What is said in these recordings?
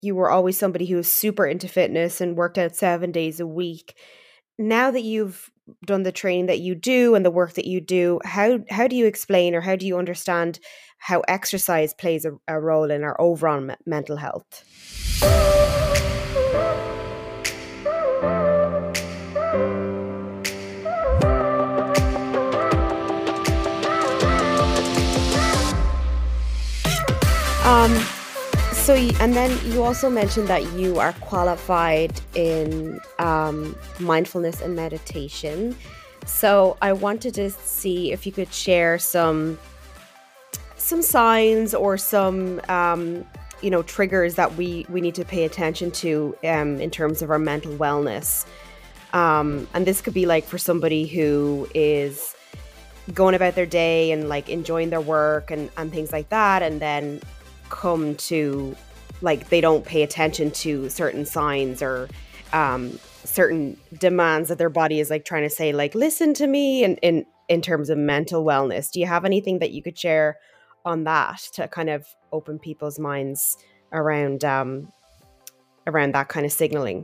you were always somebody who was super into fitness and worked out 7 days a week. Now that you've done the training that you do and the work that you do, how do you explain or how do you understand how exercise plays a role in our overall mental health? Um, and then you also mentioned that you are qualified in mindfulness and meditation. So I wanted to see if you could share some signs or some triggers that we need to pay attention to in terms of our mental wellness. And this could be like for somebody who is going about their day and like enjoying their work and things like that, and then come to like they don't pay attention to certain signs or certain demands that their body is like trying to say, like, listen to me, and in terms of mental wellness. Do you have anything that you could share on that to kind of open people's minds around that kind of signaling?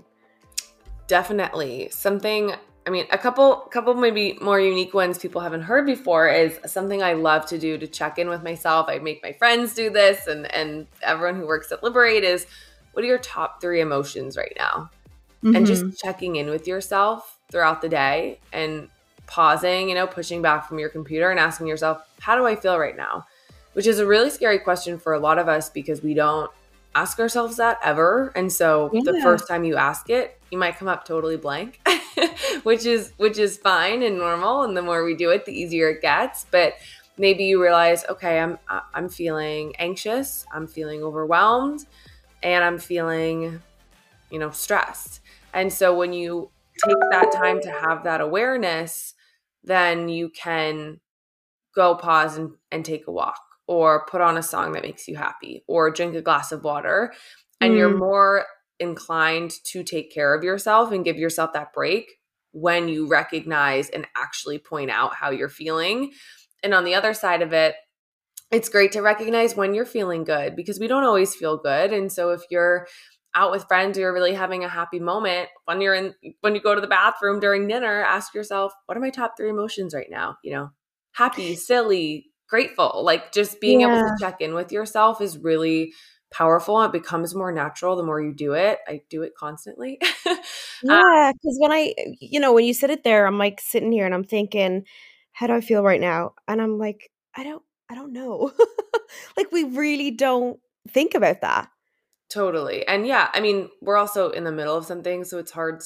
Definitely. Something, I mean, a couple maybe more unique ones people haven't heard before is something I love to do to check in with myself. I make my friends do this and everyone who works at Liberate is, what are your top 3 emotions right now? Mm-hmm. And just checking in with yourself throughout the day and pausing, pushing back from your computer and asking yourself, how do I feel right now? Which is a really scary question for a lot of us because we don't ask ourselves that ever. And so the first time you ask it, you might come up totally blank, which is fine and normal. And the more we do it, the easier it gets. But maybe you realize, okay, I'm feeling anxious, I'm feeling overwhelmed, and I'm feeling, stressed. And so when you take that time to have that awareness, then you can go pause and take a walk, or put on a song that makes you happy, or drink a glass of water. And you're more inclined to take care of yourself and give yourself that break when you recognize and actually point out how you're feeling. And on the other side of it, it's great to recognize when you're feeling good, because we don't always feel good. And so if you're out with friends, you're really having a happy moment, when you go to the bathroom during dinner, ask yourself, what are my top 3 emotions right now? Happy, silly, grateful. Like, just being able to check in with yourself is really powerful. It becomes more natural the more you do it. I do it constantly. Yeah, because when you said it there, I'm like sitting here and I'm thinking, how do I feel right now? And I'm like, I don't know. Like, we really don't think about that. Totally. And yeah, I mean, we're also in the middle of something, so it's hard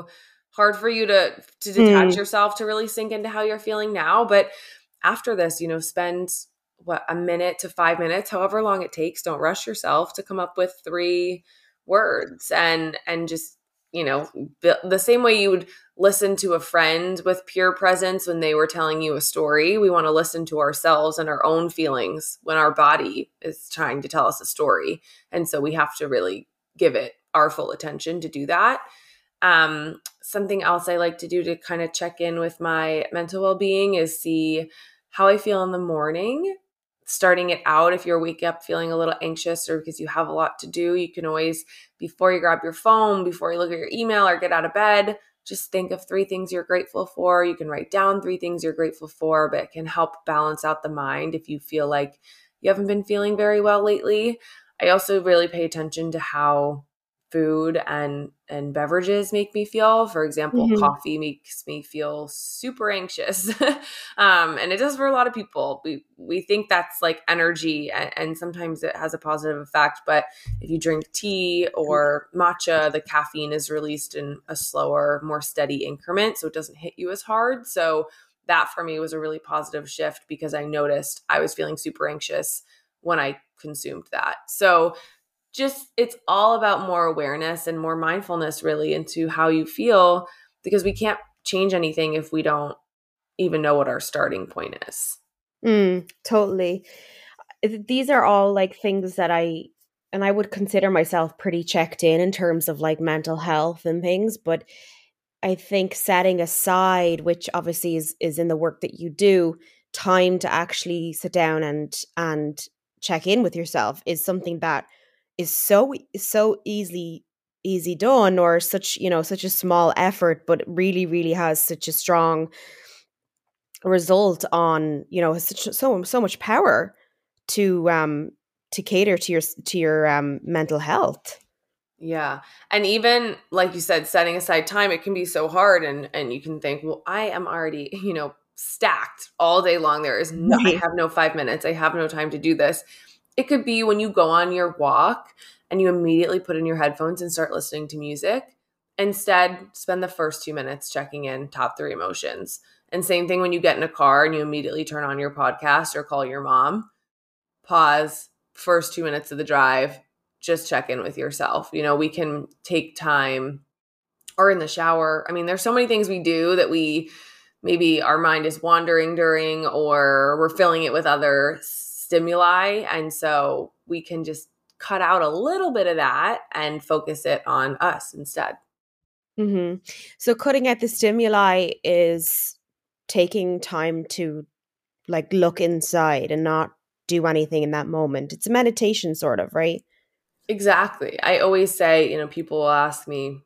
for you to detach yourself to really sink into how you're feeling now. But after this, spend a minute to 5 minutes, however long it takes. Don't rush yourself to come up with 3 words and just, the same way you would listen to a friend with pure presence when they were telling you a story. We want to listen to ourselves and our own feelings when our body is trying to tell us a story. And so we have to really give it our full attention to do that. Something else I like to do to kind of check in with my mental well-being is see how I feel in the morning. Starting it out, if you're waking up feeling a little anxious or because you have a lot to do, you can always, before you grab your phone, before you look at your email or get out of bed, just think of 3 things you're grateful for. You can write down 3 things you're grateful for, but it can help balance out the mind if you feel like you haven't been feeling very well lately. I also really pay attention to how food and beverages make me feel. For example, coffee makes me feel super anxious. And it does for a lot of people. We think that's like energy, and sometimes it has a positive effect. But if you drink tea or matcha, the caffeine is released in a slower, more steady increment, so it doesn't hit you as hard. So that for me was a really positive shift, because I noticed I was feeling super anxious when I consumed that. So it's all about more awareness and more mindfulness really into how you feel, because we can't change anything if we don't even know what our starting point is. Totally. These are all like things that I would consider myself pretty checked in terms of like mental health and things. But I think setting aside, which obviously is in the work that you do, time to actually sit down and check in with yourself is something that is so easy done, or such, such a small effort, but it really really has such a strong result on, has so much power to cater to your mental health. Yeah. And even like you said, setting aside time, it can be so hard, and you can think, well, I am already, stacked all day long. I Right. have no 5 minutes. I have no time to do this. It could be when you go on your walk and you immediately put in your headphones and start listening to music. Instead, spend the first 2 minutes checking in top three emotions. And same thing when you get in a car and you immediately turn on your podcast or call your mom. Pause, first 2 minutes of the drive, just check in with yourself. We can take time, or in the shower. I mean, there's so many things we do that we maybe our mind is wandering during, or we're filling it with other stimuli. And so we can just cut out a little bit of that and focus it on us instead. Hmm. So cutting out the stimuli is taking time to like look inside and not do anything in that moment. It's a meditation sort of, right? Exactly. I always say, people will ask me,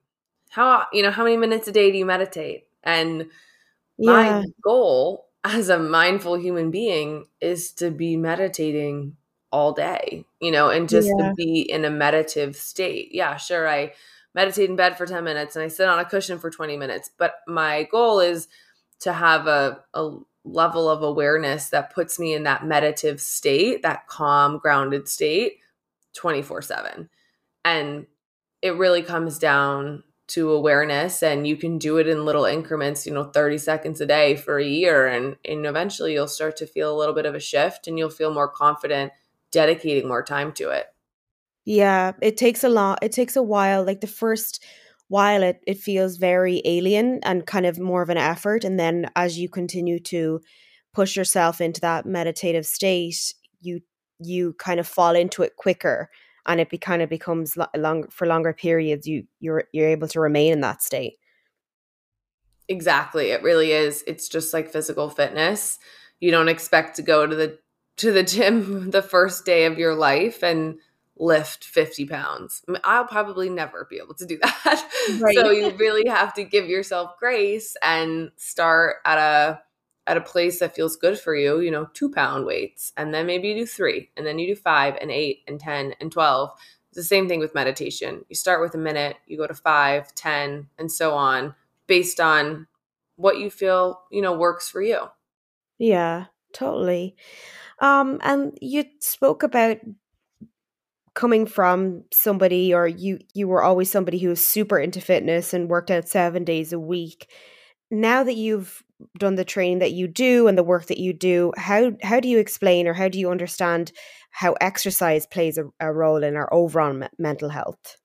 how many minutes a day do you meditate? And my Yeah. goal as a mindful human being is to be meditating all day, and just to Yeah. be in a meditative state. Yeah, sure. I meditate in bed for 10 minutes and I sit on a cushion for 20 minutes. But my goal is to have a level of awareness that puts me in that meditative state, that calm, grounded state 24/7. And it really comes down to awareness, and you can do it in little increments, 30 seconds a day for a year, and eventually you'll start to feel a little bit of a shift and you'll feel more confident dedicating more time to it. Yeah, it takes a lot. It takes a while. Like the first while, it feels very alien and kind of more of an effort. And then as you continue to push yourself into that meditative state, you kind of fall into it quicker, and it kind of becomes long for longer periods. You're able to remain in that state. Exactly. It really is. It's just like physical fitness. You don't expect to go to the gym the first day of your life and lift 50 pounds. I mean, I'll probably never be able to do that. So Right. you really have to give yourself grace and start at a place that feels good for you, 2 pound weights. And then maybe you do three, and then you do 5 and 8 and 10 and 12. It's the same thing with meditation. You start with a minute, you go to 5, 10, and so on, based on what you feel, works for you. Yeah, totally. And you spoke about coming from somebody, or you were always somebody who was super into fitness and worked out 7 days a week. Now that you've done the training that you do and the work that you do, how do you explain, or how do you understand how exercise plays a role in our overall mental health?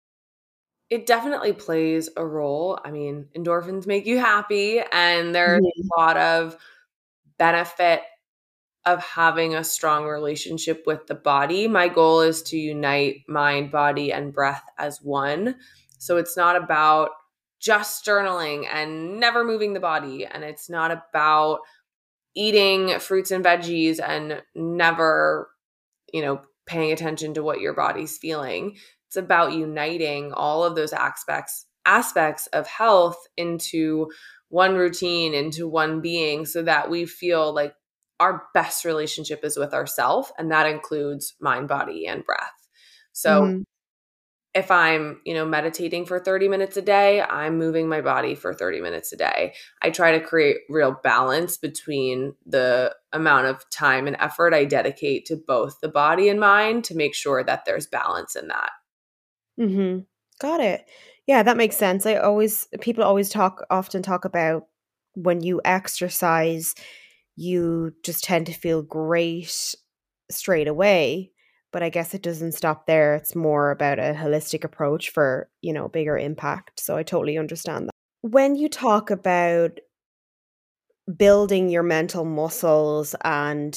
It definitely plays a role. I mean, endorphins make you happy, and there's Mhm. a lot of benefit of having a strong relationship with the body. My goal is to unite mind, body, and breath as one. So it's not about just journaling and never moving the body. And it's not about eating fruits and veggies and never, paying attention to what your body's feeling. It's about uniting all of those aspects of health into one routine, into one being, so that we feel like our best relationship is with ourself, and that includes mind, body, and breath. So Mhm. if I'm, meditating for 30 minutes a day, I'm moving my body for 30 minutes a day. I try to create real balance between the amount of time and effort I dedicate to both the body and mind, to make sure that there's balance in that. Mhm. Got it. Yeah, that makes sense. People always often talk about when you exercise, you just tend to feel great straight away. But I guess it doesn't stop there. It's more about a holistic approach for, bigger impact. So I totally understand that. When you talk about building your mental muscles and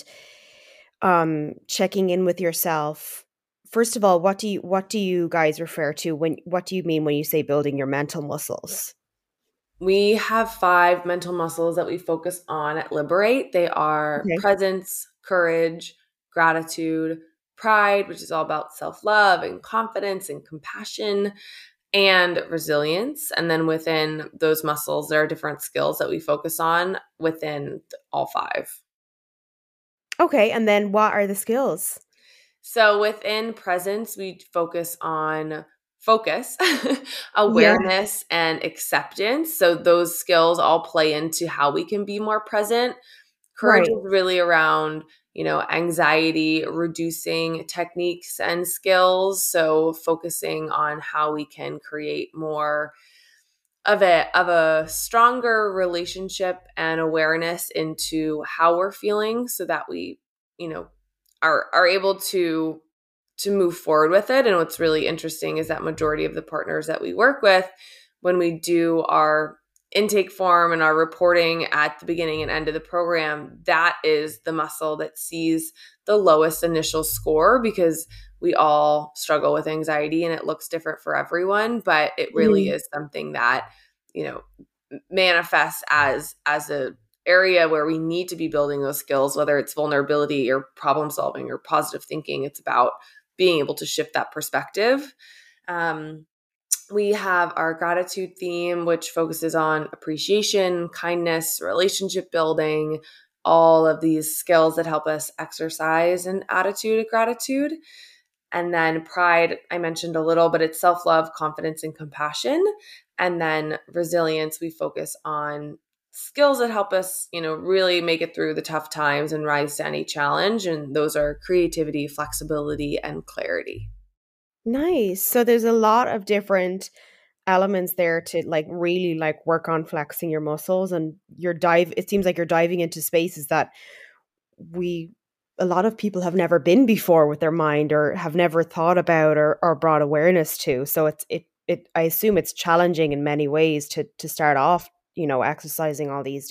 checking in with yourself, first of all, what do you guys refer to when what do you mean when you say building your mental muscles? We have 5 mental muscles that we focus on at Liberate. They are Okay. presence, courage, gratitude, pride, which is all about self-love and confidence and compassion, and resilience. And then within those muscles, there are different skills that we focus on within all five. Okay, and then what are the skills? So within presence, we focus on focus, Yeah. awareness, and acceptance. So those skills all play into how we can be more present. Courage Right. is really around, anxiety reducing techniques and skills. So focusing on how we can create more of a stronger relationship and awareness into how we're feeling so that we, you know, are able to move forward with it. And what's really interesting is that majority of the partners that we work with, when we do our intake form and our reporting at the beginning and end of the program, that is the muscle that sees the lowest initial score, because we all struggle with anxiety and it looks different for everyone, but it really Mhm. is something that, you know, manifests as a area where we need to be building those skills, whether it's vulnerability or problem solving or positive thinking. It's about being able to shift that perspective. Um, we have our gratitude theme, which focuses on appreciation, kindness, relationship building, all of these skills that help us exercise an attitude of gratitude. And then pride, I mentioned a little, but it's self love, confidence, and compassion. And then resilience, we focus on skills that help us, really make it through the tough times and rise to any challenge. And those are creativity, flexibility, and clarity. Nice. So there's a lot of different elements there to like really like work on flexing your muscles, and it seems like you're diving into spaces that we a lot of people have never been before with their mind, or have never thought about, or brought awareness to. So it I assume it's challenging in many ways to start off, exercising all these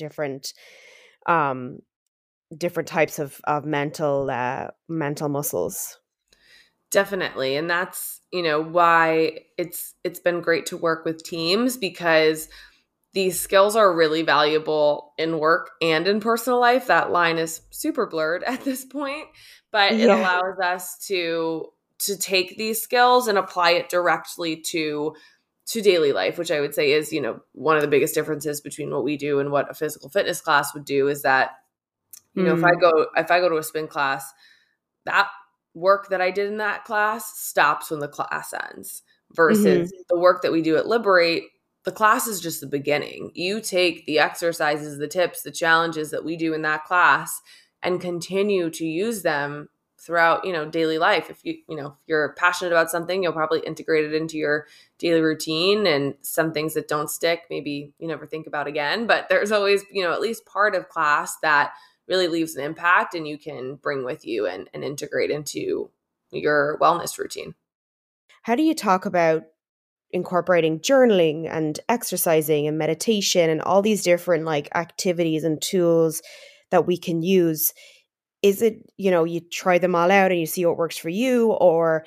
um different types of mental muscles. Definitely. And that's, why it's been great to work with teams, because these skills are really valuable in work and in personal life. That line is super blurred at this point, but it Yeah. allows us to take these skills and apply it directly to daily life, which I would say is, one of the biggest differences between what we do and what a physical fitness class would do is that, if I Mm. go to a spin class, that work that I did in that class stops when the class ends, Mhm. versus the work that we do at Liberate. The class is just the beginning. You take the exercises, the tips, the challenges that we do in that class and continue to use them throughout, daily life. If if you're passionate about something, you'll probably integrate it into your daily routine, and some things that don't stick, maybe you never think about again, but there's always, at least part of class that really leaves an impact and you can bring with you and integrate into your wellness routine. How do you talk about incorporating journaling and exercising and meditation and all these different like activities and tools that we can use? Is it, you try them all out and you see what works for you, or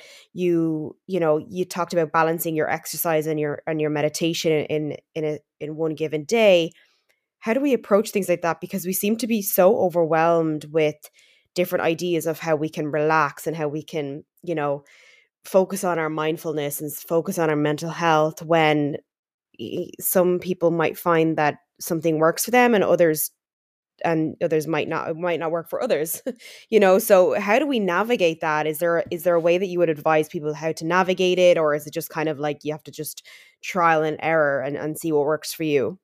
you talked about balancing your exercise and your meditation in one given day. How do we approach things like that? Because we seem to be so overwhelmed with different ideas of how we can relax and how we can, focus on our mindfulness and focus on our mental health, when some people might find that something works for them, and others might not, it might not work for others. So how do we navigate that? Is there a way that you would advise people how to navigate it, or is it just kind of like you have to just trial and error and see what works for you?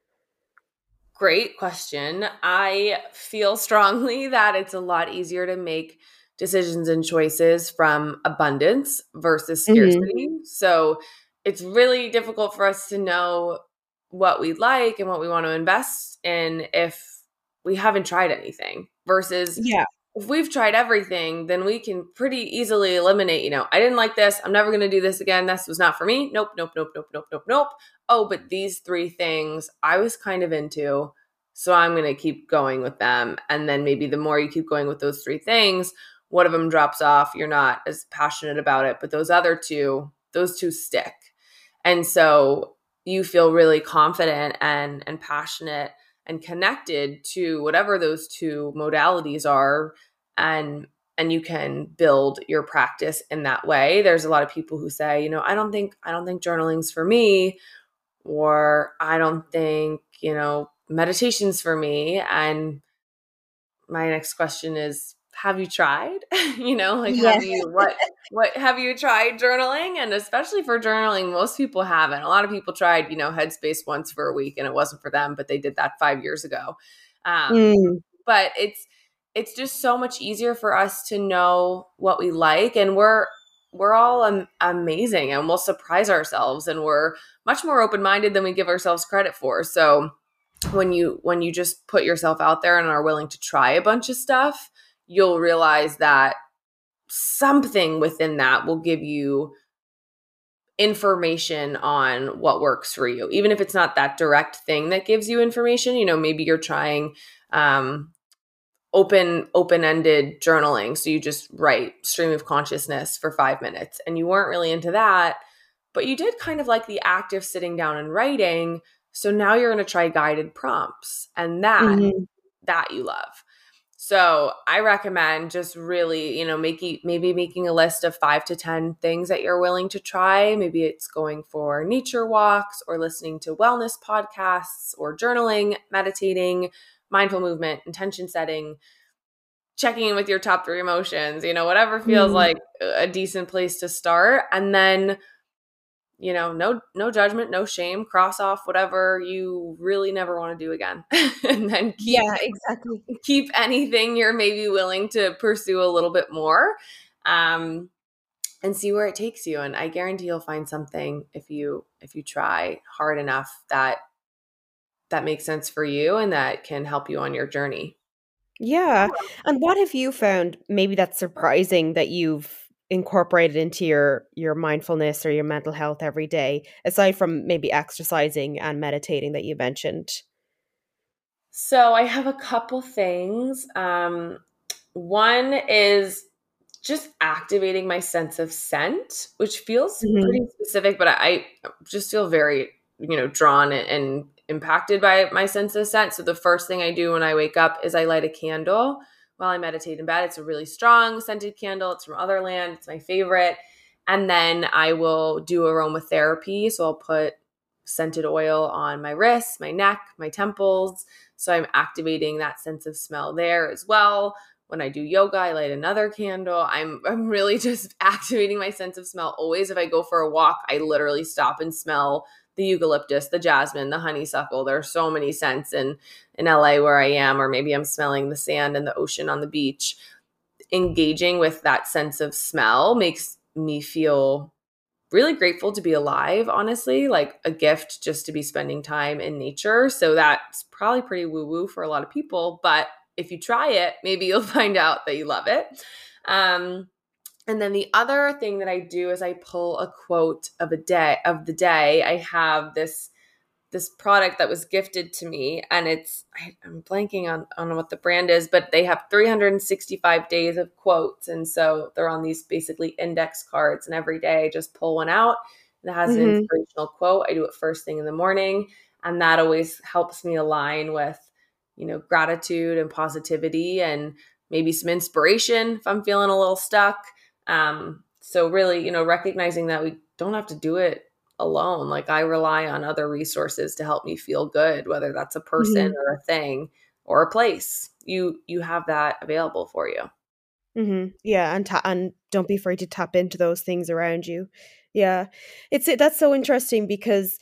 Great question. I feel strongly that it's a lot easier to make decisions and choices from abundance versus Hmm. scarcity. So it's really difficult for us to know what we like and what we want to invest in if we haven't tried anything, versus Yeah. if we've tried everything, then we can pretty easily eliminate, I didn't like this. I'm never going to do this again. This was not for me. Nope, nope, nope, nope, nope, nope, nope. Oh, but these three things I was kind of into. So I'm going to keep going with them. And then maybe the more you keep going with those three things, one of them drops off. You're not as passionate about it. But those two stick. And so you feel really confident and passionate and connected to whatever those two modalities are, and and you can build your practice in that way. There's a lot of people who say, I don't think journaling's for me, or I don't think, meditation's for me. And my next question is, have you tried? Like, Yeah. what have you tried journaling? And especially for journaling, most people haven't. A lot of people tried, Headspace once for a week and it wasn't for them, but they did that 5 years ago. Mm. But it's just so much easier for us to know what we like, and we're all amazing, and we'll surprise ourselves, and we're much more open-minded than we give ourselves credit for. So when you just put yourself out there and are willing to try a bunch of stuff, you'll realize that something within that will give you information on what works for you, even if it's not that direct thing that gives you information. Maybe you're trying open-ended journaling, so you just write stream of consciousness for 5 minutes, and you weren't really into that, but you did kind of like the act of sitting down and writing. So now you're going to try guided prompts, and that you love. So I recommend just really, making a list of 5 to 10 things that you're willing to try. Maybe it's going for nature walks, or listening to wellness podcasts, or journaling, meditating, mindful movement, intention setting, checking in with your top 3 emotions, whatever feels like a decent place to start. And then, no judgment, no shame, cross off whatever you really never want to do again. And then keep anything you're maybe willing to pursue a little bit more, and see where it takes you. And I guarantee you'll find something if you try hard enough that makes sense for you and that can help you on your journey. Yeah. And what have you found maybe that's surprising that you've incorporated into your mindfulness or your mental health every day, aside from maybe exercising and meditating that you mentioned? So I have a couple things. One is just activating my sense of scent, which feels pretty specific, but I just feel very, drawn and impacted by my sense of scent. So the first thing I do when I wake up is I light a candle while I meditate in bed. It's a really strong scented candle. It's from Otherland. It's my favorite. And then I will do aromatherapy. So I'll put scented oil on my wrists, my neck, my temples. So I'm activating that sense of smell there as well. When I do yoga, I light another candle. I'm really just activating my sense of smell always. If I go for a walk, I literally stop and smell the eucalyptus, the jasmine, the honeysuckle. There are so many scents in LA where I am, or maybe I'm smelling the sand and the ocean on the beach. Engaging with that sense of smell makes me feel really grateful to be alive, honestly, like a gift just to be spending time in nature. So that's probably pretty woo-woo for a lot of people, but if you try it, maybe you'll find out that you love it. And then the other thing that I do is I pull a quote of the day. I have this product that was gifted to me, and I'm blanking on what the brand is, but they have 365 days of quotes. And so they're on these basically index cards, and every day I just pull one out and it has an inspirational quote. I do it first thing in the morning, and that always helps me align with, gratitude and positivity, and maybe some inspiration if I'm feeling a little stuck. So really, recognizing that we don't have to do it alone. Like, I rely on other resources to help me feel good, whether that's a person or a thing or a place. You have that available for you. Yeah, and don't be afraid to tap into those things around you. Yeah, that's so interesting because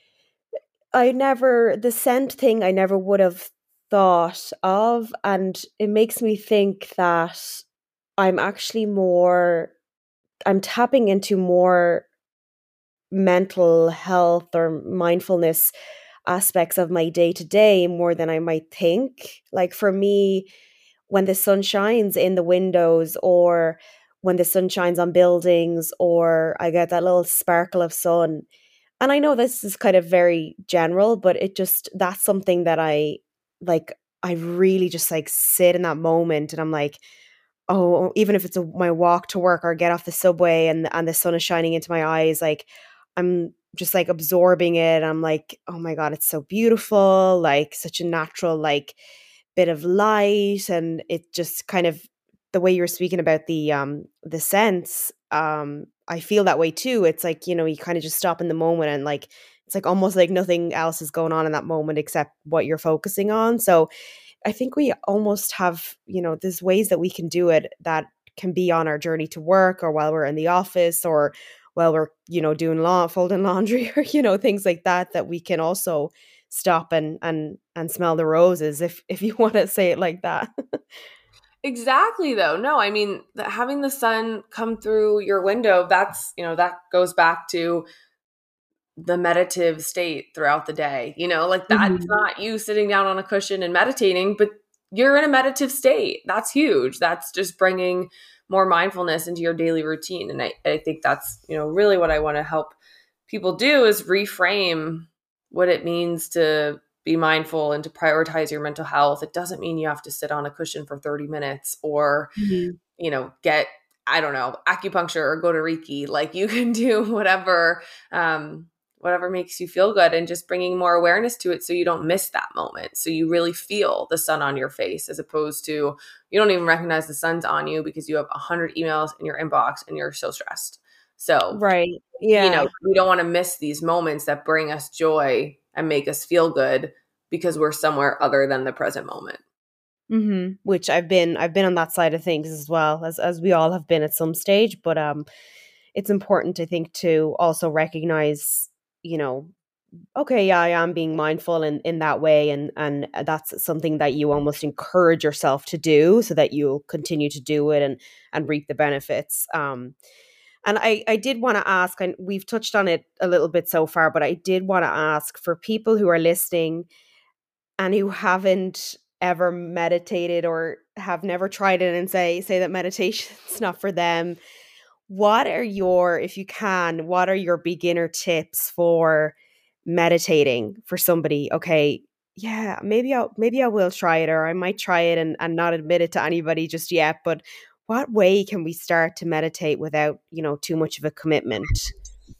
the scent thing I never would have thought of, and it makes me think that I'm actually I'm tapping into more mental health or mindfulness aspects of my day to day more than I might think. Like for me, when the sun shines in the windows, or when the sun shines on buildings, or I get that little sparkle of sun. And I know this is kind of very general, but that's something that I really just like sit in that moment, and I'm like, oh, even if it's my walk to work or get off the subway and the sun is shining into my eyes, like I'm just like absorbing it. I'm like, oh my God, it's so beautiful, like such a natural, like bit of light. And it just kind of the way you were speaking about the sense, I feel that way too. It's like, you know, you kind of just stop in the moment, and like it's like almost like nothing else is going on in that moment except what you're focusing on. So I think we almost have, you know, there's ways that we can do it that can be on our journey to work, or while we're in the office, or while we're, you know, doing folding laundry, or, you know, things like that, that we can also stop and smell the roses, if you want to say it like that. Exactly, though. No, I mean, having the sun come through your window, that's, you know, that goes back to the meditative state throughout the day. You know, like that's Mhm. not you sitting down on a cushion and meditating, but you're in a meditative state. That's huge. That's just bringing more mindfulness into your daily routine. And I think that's, you know, really what I want to help people do is reframe what it means to be mindful and to prioritize your mental health. It doesn't mean you have to sit on a cushion for 30 minutes or, Mhm. you know, get, I don't know, acupuncture or go to Reiki. Like you can do whatever makes you feel good, and just bringing more awareness to it so you don't miss that moment. So you really feel the sun on your face, as opposed to you don't even recognize the sun's on you because you have 100 emails in your inbox and you're so stressed. So, Right. you know, Yeah. we don't want to miss these moments that bring us joy and make us feel good because we're somewhere other than the present moment. Which I've been on that side of things as well, as we all have been at some stage. But it's important, I think, to also recognize, you know, okay, yeah, I am being mindful in that way, and that's something that you almost encourage yourself to do, so that you'll continue to do it and reap the benefits. And I did want to ask, and we've touched on it a little bit so far, but I did want to ask, for people who are listening and who haven't ever meditated or have never tried it, and say that meditation's not for them, what are your, if you can, what are your beginner tips for meditating for somebody? Okay, yeah, maybe I will try it, or I might try it and not admit it to anybody just yet, but what way can we start to meditate without, you know, too much of a commitment?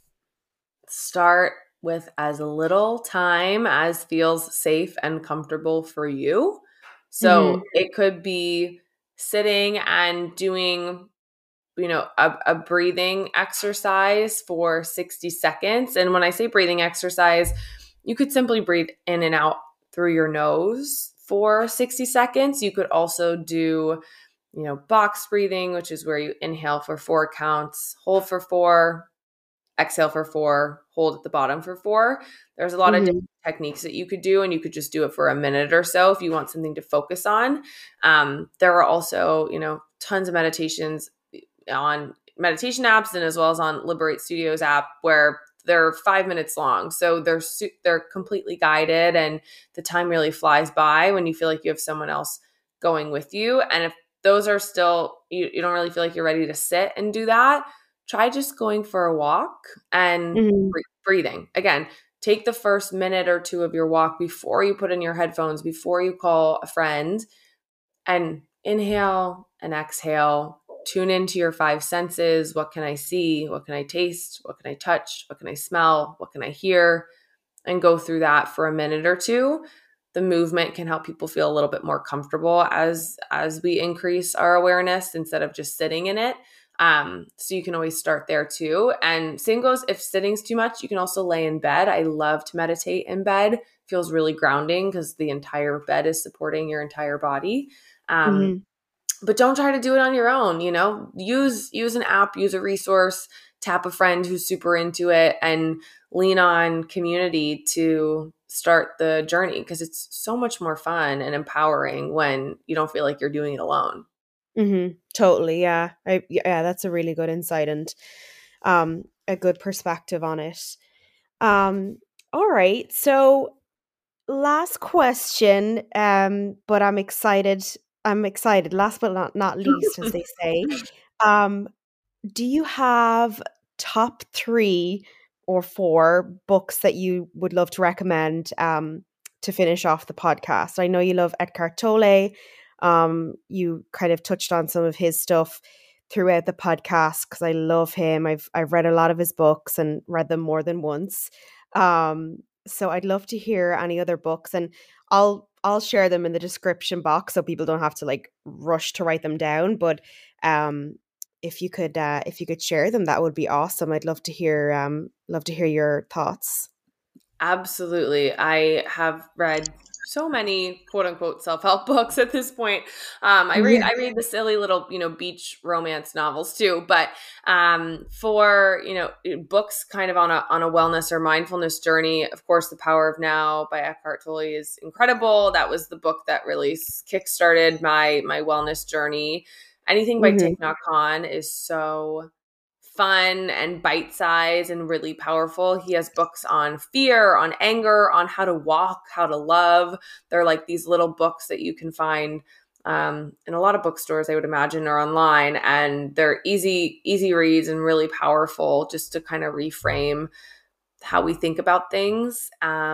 Start with as little time as feels safe and comfortable for you. So Mhm. it could be sitting and doing, you know, a breathing exercise for 60 seconds. And when I say breathing exercise, you could simply breathe in and out through your nose for 60 seconds. You could also do, you know, box breathing, which is where you inhale for 4 counts, hold for 4, exhale for 4, hold at the bottom for 4. There's a lot of different Mhm. techniques that you could do, and you could just do it for a minute or so if you want something to focus on. There are also, you know, tons of meditations on meditation apps, and as well as on Liberate Studios app, where they're 5 minutes long. So they're completely guided, and the time really flies by when you feel like you have someone else going with you. And if those are still, you don't really feel like you're ready to sit and do that, try just going for a walk and Mhm. breathing. Again, take the first minute or two of your walk before you put in your headphones, before you call a friend, and inhale and exhale. Tune into your five senses. What can I see? What can I taste? What can I touch? What can I smell? What can I hear? And go through that for a minute or two. The movement can help people feel a little bit more comfortable as we increase our awareness instead of just sitting in it. So you can always start there too. And same goes, if sitting's too much, you can also lay in bed. I love to meditate in bed. Feels really grounding because the entire bed is supporting your entire body. Um, Mhm. but don't try to do it on your own. You know, use an app, use a resource, tap a friend who's super into it, and lean on community to start the journey, because it's so much more fun and empowering when you don't feel like you're doing it alone. Totally, yeah. Yeah, that's a really good insight, and a good perspective on it. Um all right. So last question, but I'm excited, last but not least, as they say. Um do you have top 3 or 4 books that you would love to recommend, to finish off the podcast? I know you love Eckhart Tolle. You kind of touched on some of his stuff throughout the podcast, because I love him. I've read a lot of his books and read them more than once. So I'd love to hear any other books, and I'll share them in the description box so people don't have to like rush to write them down. But um, if you could share them, that would be awesome. I'd love to hear your thoughts. Absolutely. I have read so many quote unquote self-help books at this point. Yeah. I read the silly little, beach romance novels too, but for, books kind of on a wellness or mindfulness journey, of course, The Power of Now by Eckhart Tolle is incredible. That was the book that really kickstarted my wellness journey. Anything by Thich Hmm. Nhat Hanh is so fun and bite sized and really powerful. He has books on fear, on anger, on how to walk, how to love. They're like these little books that you can find in a lot of bookstores, I would imagine, or online. And they're easy reads and really powerful just to kind of reframe how we think about things.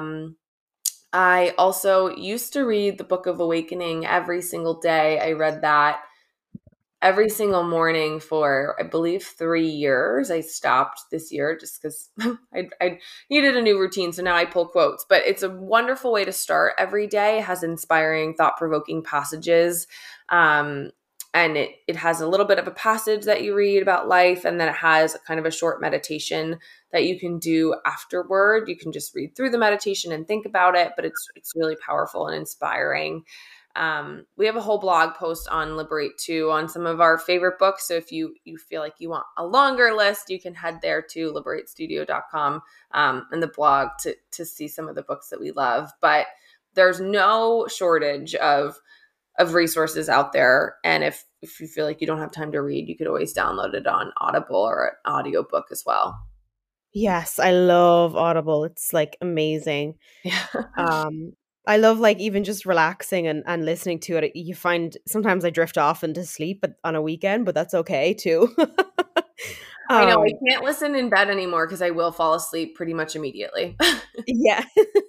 I also used to read the Book of Awakening every single day. I read that every single morning for, I believe, 3 years. I stopped this year just because I needed a new routine. So now I pull quotes, but it's a wonderful way to start every day. It has inspiring, thought provoking passages. And it has a little bit of a passage that you read about life. And then it has kind of a short meditation that you can do afterward. You can just read through the meditation and think about it, but it's really powerful and inspiring. We have a whole blog post on Liberate too on some of our favorite books. So if you feel like you want a longer list, you can head there to liberatestudio.com and the blog to see some of the books that we love. But there's no shortage of resources out there. And if you feel like you don't have time to read, you could always download it on Audible or an audiobook as well. Yes, I love Audible. It's like amazing. Yeah. Um, I love like even just relaxing and listening to it. You find sometimes I drift off into sleep but on a weekend, but that's okay too. I know I um, can't listen in bed anymore because I will fall asleep pretty much immediately. yeah.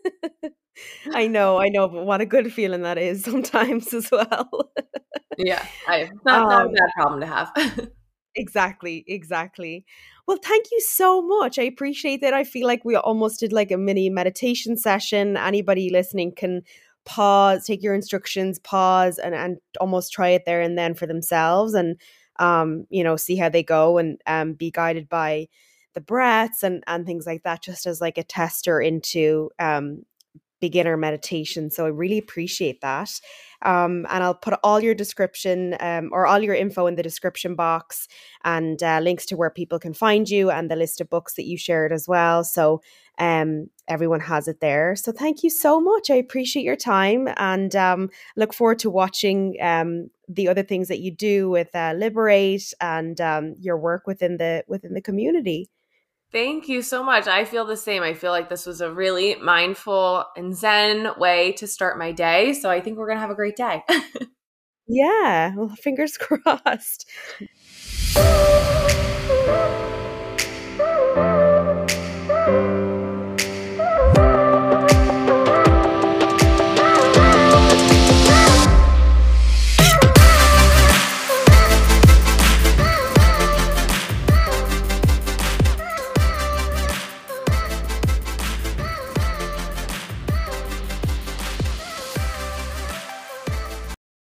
I know, but what a good feeling that is sometimes as well. Yeah, I not a um, bad problem to have. exactly, exactly. Well, thank you so much. I appreciate that. I feel like we almost did like a mini meditation session. Anybody listening can pause, take your instructions, pause and almost try it there and then for themselves and see how they go and be guided by the breaths and things like that, just as like a tester into beginner meditation. So I really appreciate that. And I'll put all your description or all your info in the description box and links to where people can find you and the list of books that you shared as well. So everyone has it there. So thank you so much. I appreciate your time and look forward to watching the other things that you do with Liberate and your work within the community. Thank you so much. I feel the same. I feel like this was a really mindful and zen way to start my day. So I think we're going to have a great day. Yeah, well, fingers crossed.